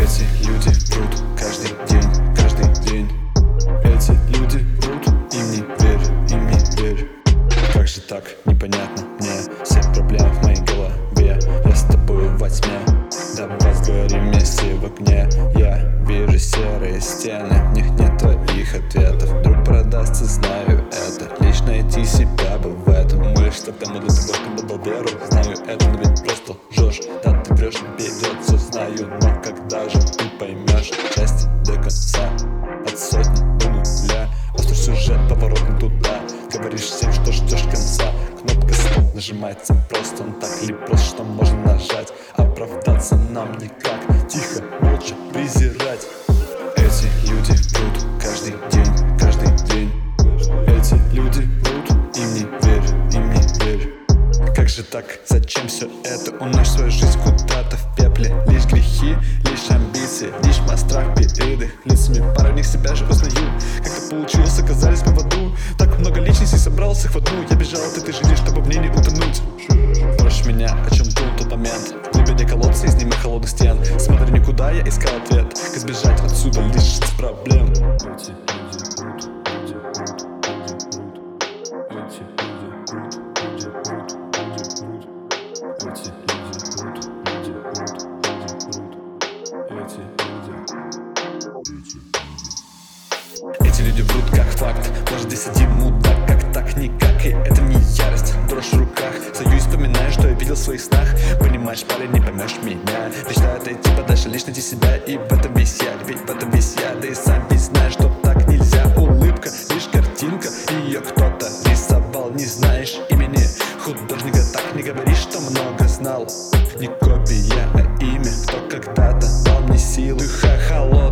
Эти люди врут каждый день, каждый день. Эти люди врут, им не верь, им не верь. Как же так, непонятно мне. Все проблемы в моей голове. Я с тобой во тьме. Давай сгорим вместе в огне. Я вижу серые стены, в них нет твоих ответов. Вдруг продастся, знаю это. Лишь найти себя бы в этом. Мы лишь тогда мы для того, чтобы дал веру. Знаю это, но ведь просто лжешь. Да, ты врешь, берется, знаю. Но когда же ты поймешь части до конца? От сотни до нуля. Острый сюжет, поворот не туда. Говоришь всем, что ждешь конца. Кнопка стоп нажимается просто. Он так ли прост, что можно нажать. Оправдаться нам никак. Тихо, молча презирать. Эти люди врут каждый день, каждый день. Эти люди врут, им не верь, им не верь. Как же так, зачем все это? Уночь свою жизнь куда-то в пепле. Лишь грехи, лишь амбиции, лишь мой страх перед их лицами. Пара них себя же узнаю. Как-то получилось, оказались мы в аду. Так много личностей собрался их в одну. Я бежал от этой жизни, чтобы в ней не утонуть. Проще меня, о чем думал тот момент. В глубине колодца из немых холодных стен. Смотря никуда, я искал ответ. Как избежать отсюда лишь из проблем. Эти люди врут как факт. Может, здесь один мудак, как так никак. И это не ярость, дрожь в руках. Стою и вспоминаю, что я видел в своих снах. Понимаешь, парень, не поймешь меня. Мечтаю отойти подальше, лишь найти себя. И в этом весь я, ведь в этом весь я. Да и сам ведь знаешь, что так нельзя. Улыбка, лишь картинка. Ее кто-то рисовал, не знаешь имени художника. Так не говори, что много знал. Не копия, а имя. Кто когда-то дал мне силы. Дыха холодный.